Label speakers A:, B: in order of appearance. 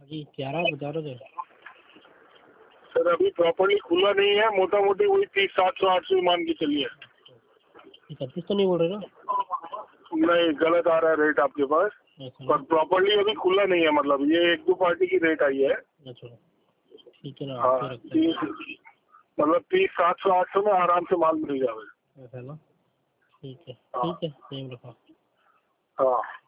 A: जी क्या रहा बता रहे थे
B: सर अभी प्रॉपर्ली खुला नहीं है, मोटा मोटी वही 30-700-800 मान के चलिए।
A: 36 तो नहीं बोल रहे ना?
B: नहीं, गलत आ रहा है रेट आपके पास, पर प्रॉपर्ली अभी खुला नहीं है, मतलब ये 1-2 पार्टी की रेट आई है।
A: अच्छा ठीक है ना।
B: हाँ, मतलब 30-700-800 में आराम से माल मिल जाएगा।
A: ऐसा ना, ठीक है सेम रखा।
B: हाँ।